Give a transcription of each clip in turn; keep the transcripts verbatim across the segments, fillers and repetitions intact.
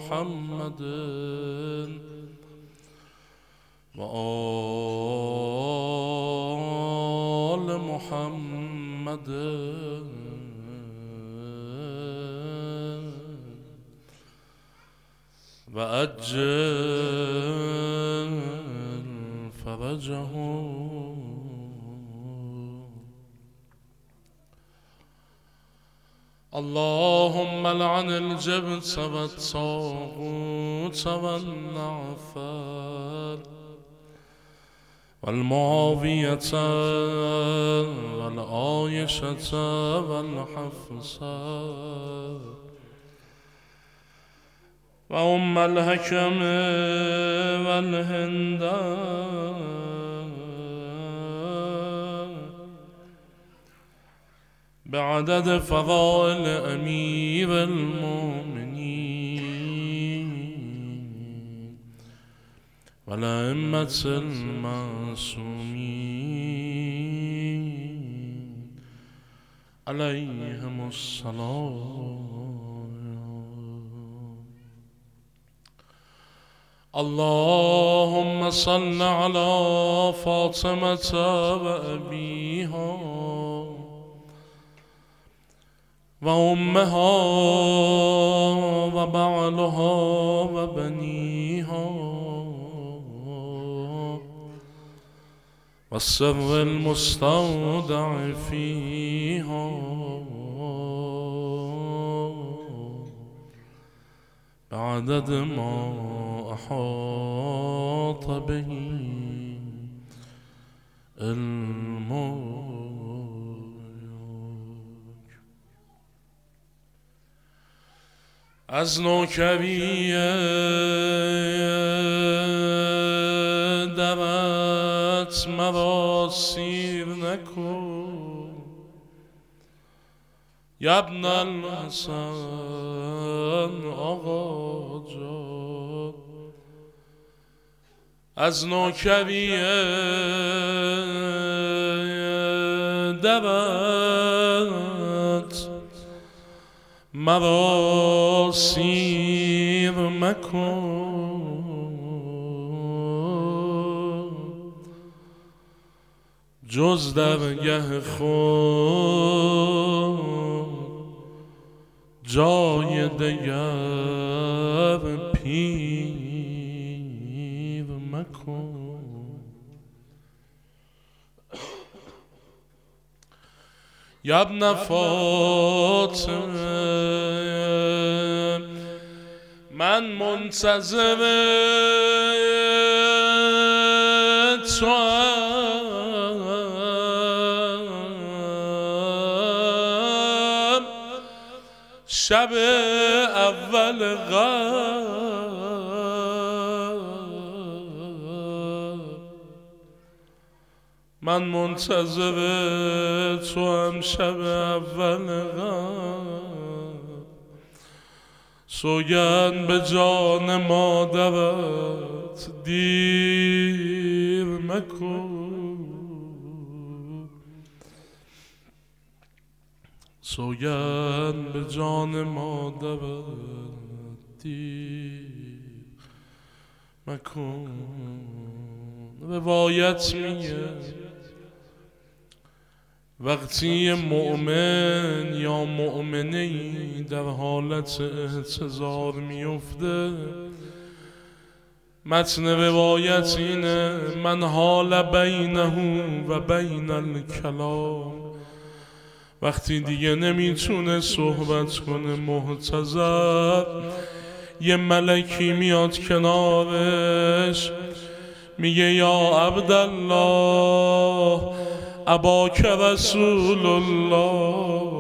محمد و آل محمد و عجل فرجهم. اللهم لعن الجبت والطاغوت والنعفال والمعاوية والعايشة والحفصة وأم الحكم والهند بعدد فضائل أمير المؤمنين والأئمة المعصومين عليهم السلام. اللهم صل على فاطمة وأبيها وأمها وبعلها وبنيها والسر المستودع فيها بعدد ما أحاط به علمه. از نوکری درت مرا سیر نکن یبن الحسن آقا جان. از نوکری درت مرا سیر مکن جز درگه خود جای دگر پیر مکن. یا ابن فاطمه من منتظر توام شب اول غم من منتظر توام شب اول غم. سوگند به جان مادرت دیر مکن سوگند به جان مادرت دیر مکن. روایت میگه وقتی مؤمن یا مؤمنی در حالت احتضار میفته متن روایت اینه من حال بینه و بین الکلام وقتی دیگه نمیتونه صحبت کنه محتضر یه ملکی میاد کنارش میگه یا عبدالله اباک رسول الله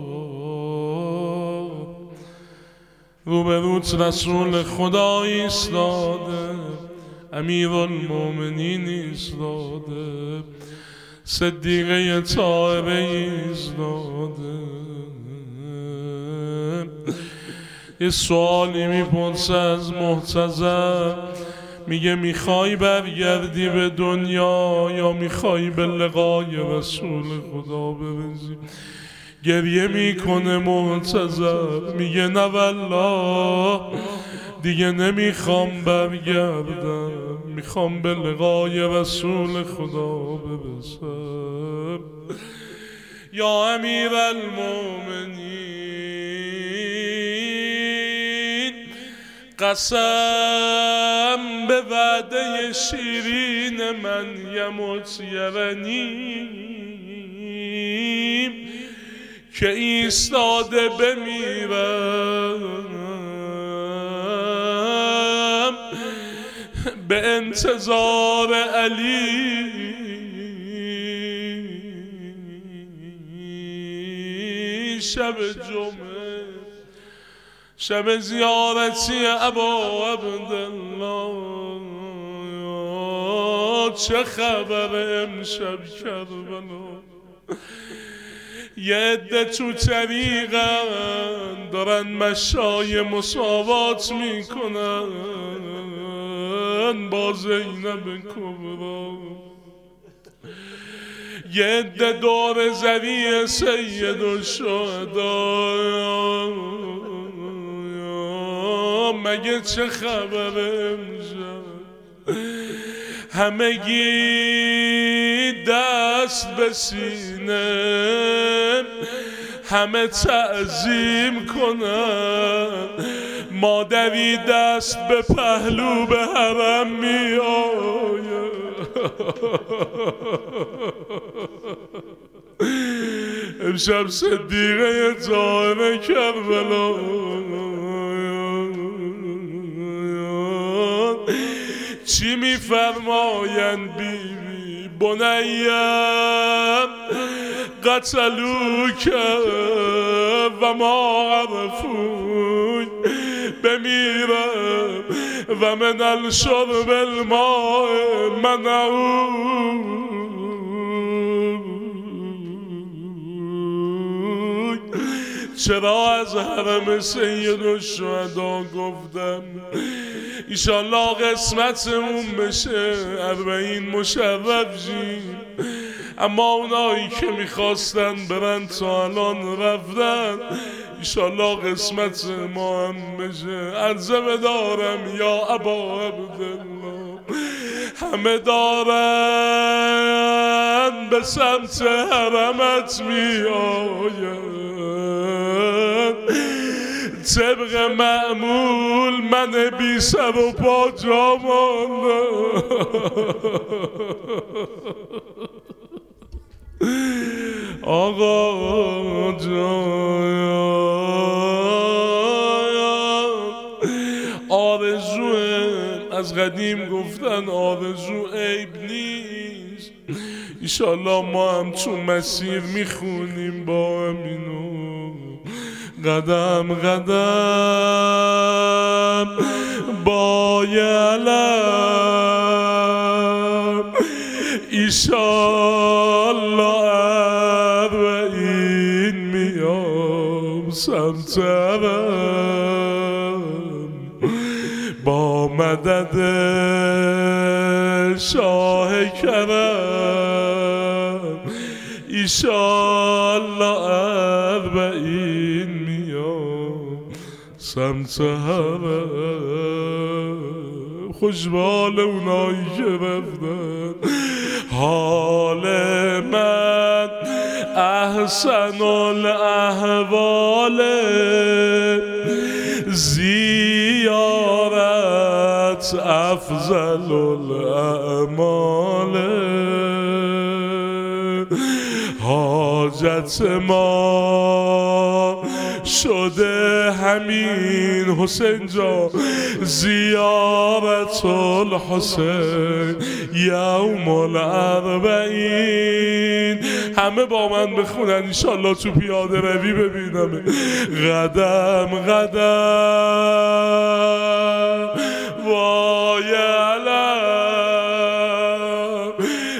روبروت رسول خدا ایستاده امیر المومنین ایستاده صدیقه طاهره ایستاده یه سوالی میپرسه از محتضر میگه میخوای برگردی به دنیا یا میخوای به لقای رسول خدا برسی؟ گریه میکنه محتضر میگه نه والله دیگه نمیخوام برگردم، میخوام به لقای رسول خدا برسم. یا امیر المومنین قسم به وعده شیرین من یموت یرنیم که ایستاده بمیرم به انتظار علی. شب جمعه شب زیارتی ابا عبدالله، چه خبر امشب کربلا؟ یه عده تو طریقن دارن مشای مساوات میکنن با زینب کبرا، یه عده دور زوی سید الشهدا. مگه چه خبر امشب؟ همگی دست به سینه، همه تعظیم کنن. مادری دست به پهلو به حرم می آید. امشب صدیقه طاهره کربلا چی میفرمایند بیبی؟ بنیم قتلوک و ما عرفوی، بمیرم و من الشرب الماء منعوی. چرا از حرم سید الشهدا گفتم ایشالله قسمتمون بشه اربعین مشرف جیم، اما اونایی که میخواستن برن تا الان رفتن، ایشالله قسمت ما هم بشه. عرضه بدارم یا ابا عبدالله، همه دارن به سمت حرمت می آید، طبق معمول من بی سر و پا جا ماندم. آقا جان آرزوه، از قدیم گفتن آرزو عیب نیست. ایشالله ما هم تو مسیر میخونیم با امینو، قدم قدم با یلم ایشالله اربعین میام سمت حرم با مدد شاه کرم. ایشالله اربعین میام سمت حرم. خوشبال اونایی که رفتن، حال من احسن الاحوال، زیارت افضل الاعمال. حاجت ما شده همین حسین جا، زیارت الحسین یوم الاربعین. همه با من بخونن انشالله تو پیاده روی ببینم. قدم قدم وای علم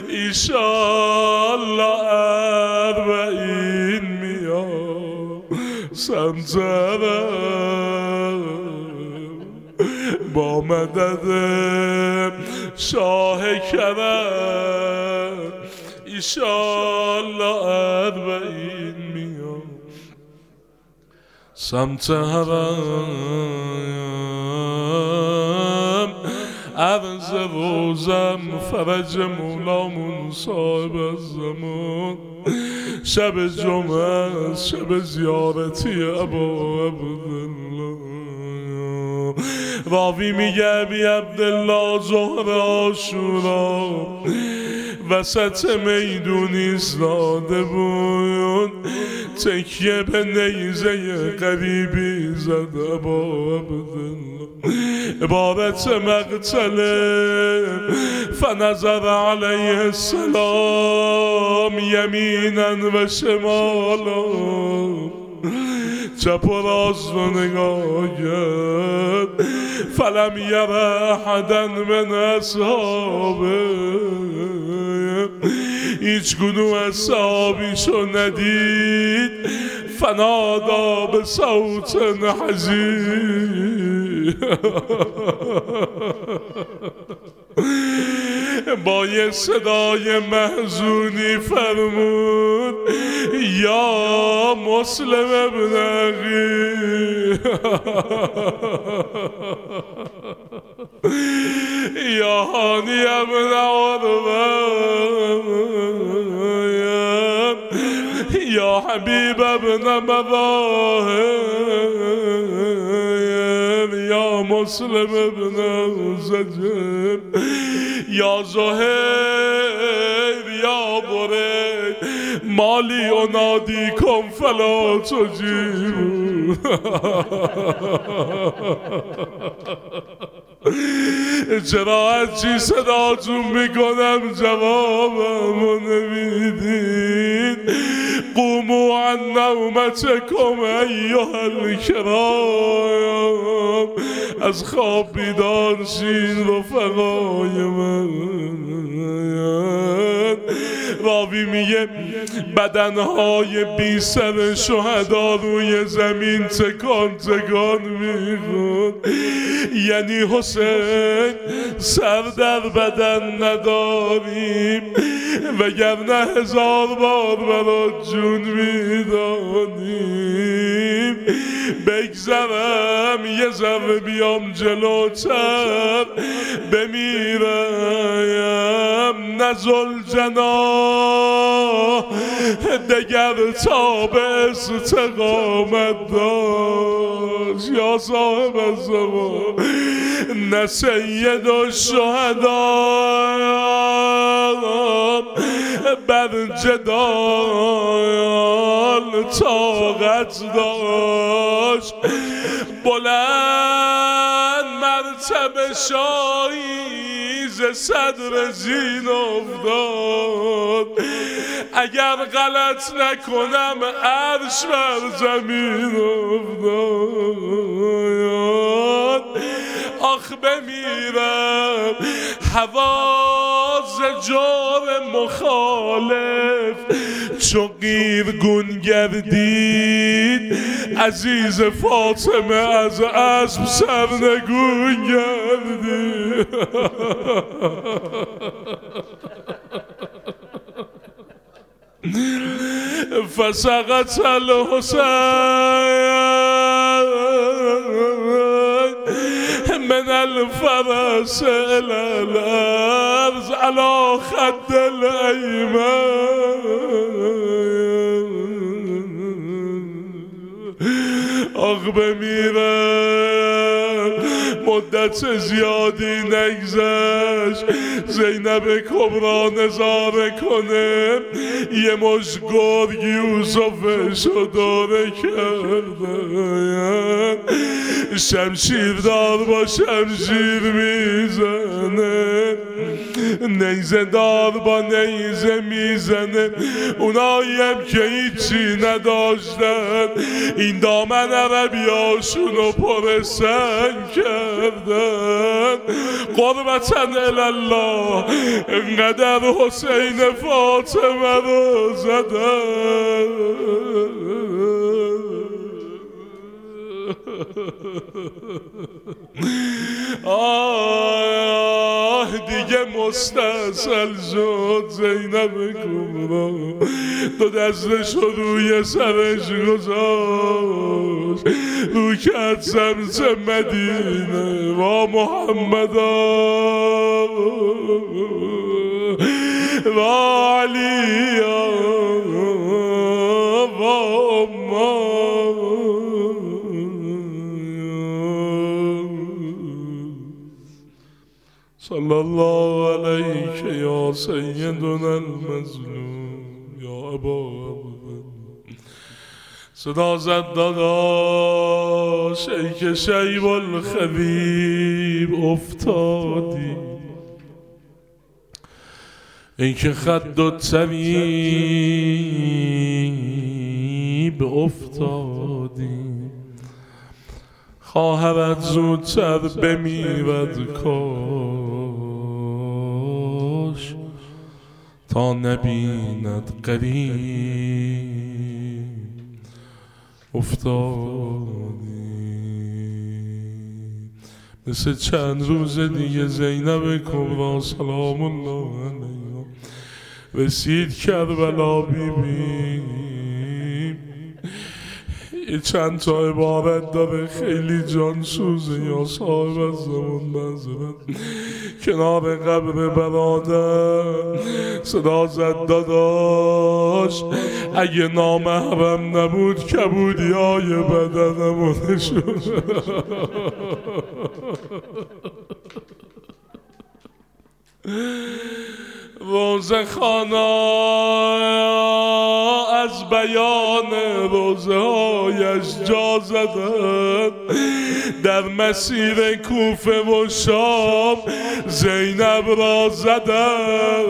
ایشالله اربعین میام سمت حرم با مدد شاه کرم. ایشالله اربعین میام سمت حرم. عرض روزم فرج مولامون صاحب الزمان شب جمعه شب زیارتی ابا عبدالله راوی میگه بی عبدالله ظهر عاشورا وسط میدون ایستاده بود تکیه به نیزه قریبی زده با عبدالله عبارت مقتله فنظر علیه السلام یمینا و شمالا چپ و راست رو نگاه کرد فلم یر احدا من اصحابه هیچ گنوه اصحابیشو ندید فنادا به صوت حزین با یه صدای محزونی فرمود یا مسلم ابن اخی یا هانی ابن عربه یا حبیب ابن مظاهر یا مسلم ابن زجر یا زهیر یا برید مالی انادی کن فلا تجیبون چرا هرچی صداتون میکنم جوابمو نمیدید قومو عن نومتکم ایها الکرام از خواب بیدار شین رفقای من راوی میگه بدنهای بی سر شهدا روی زمین تکان تکان میخون یعنی حسین سر در بدن نداریم وگرنه هزار بار برات جون میدانیم بگذرم یه ذره بیام جلوتر بمیرم نزل جناح دگر تا به استقامت داشت یا صاحب الزمان نه سید الشهداء بر جدال طاقت داشت بلند مرتبه شاهی ز صدر زین افتاد اگر غلط نکنم عرش بر زمین افتاد آخ بمیرم حواز جور مخالف چو قیرگون گردید عزیز فاطمه از اسب سرنگون گردید فسقط الحسین من الفرس الى الارض على خد الایمن آخ بمیرم مدت زیادی نگذشت زینب کبرا نظاره کنه یه مش گرگ یوسفشو داره کردن شمشیردار با شمشیر میزنه نیزه دار با نیزه میزنه اوناییم که هیچی نداشتن این دامن عربیاشونو پر سنگ کردن قربتن الالله انقدر حسین فاطمه رو زدن آه دیگه مستاصل شد زینب کبرا دو دستش روی سرش گذاشت رو کرد شمس مدینه و محمد و علی و صلی الله علیک یا سیدنا المظلوم یا ابا صدا زد داداش ای که شیب الخبیب افتادی، ای که خد و طبیب افتادی، خواهرت زودتر بمیرد کاش تا نبیند قریب افتادی. مثل چند روز دیگه زینب کبرا سلام الله علیها رسید کربلا بی بی. یه چند تا عبارت داره خیلی جان سوزه یا صاحب از زمان منظرت کنار قبر برادر صدا زد داداش اگه نامحرم نبود کبودی های بدنمونه شد. روزه خانا از بیان روزه هایش جا زدن در مسیر کوفه و شام زینب را زدن.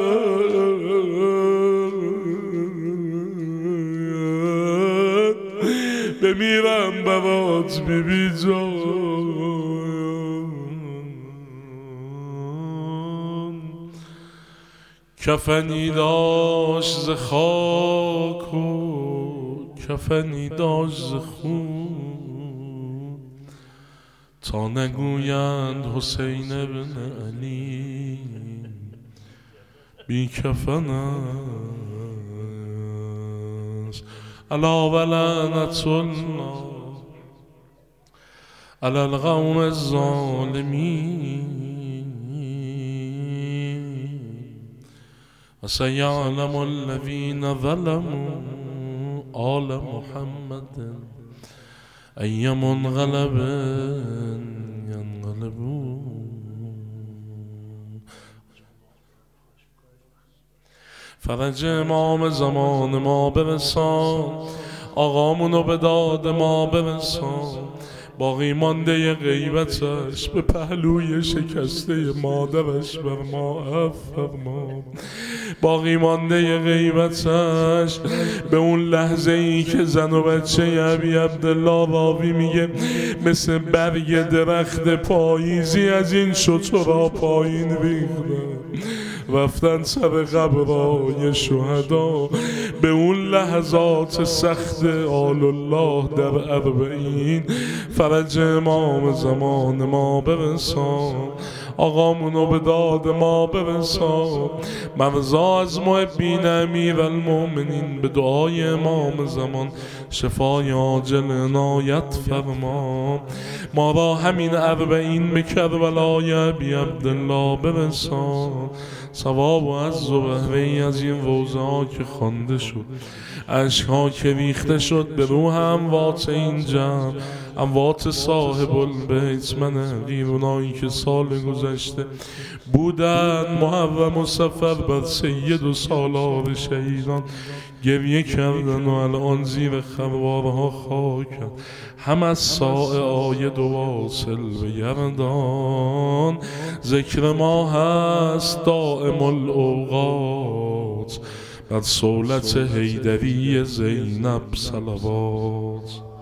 بمیرم برات بی بی جان، کفنی داشت ز خاک و کفنی داشت ز خون، تا نگویند حسین بن علی بی کفن است. الا ولعنة الله علی القوم الظالمین و سیعلم الذین ظلموا آل محمد ای منقلب ینقلبون. فرج امام زمان ما برسان، آقامونو به داد ما برسان، باقی مانده غیبتش به پهلوی شکسته مادرش بر ما افرما. باقی مانده غیبتش به اون لحظه ای که زن و بچه ابی عبدالله راوی میگه مثل برگ درخت پاییزی از این شترا پایین ریختن رفتن سر قبرای شهدا. به اون لحظات سخت آل الله در اربعین فرج امام زمان ما برسان، آقامونو به داد ما برسان. مرزا از محبین امیر المؤمنین به دعای امام زمان شفای عاجل عنایت فرما. ما را همین اربعین به کربلای ابی عبدالله برسان. ثواب و عز و بهره از این روزه ها که خوانده شد، عشق ها که ریخته شد به روح اموات این جمع، اموات صاحب البیت من غیرونایی که سال گذشته بودن محرم و سفر بر سید و سالار شهیدان گریه کردن و الان زیر خروارها خاکن. هم از ساعه آید و واصل به گردان، ذکر ما هست دائم الاوقات بر صولت حیدری زینب صلوات.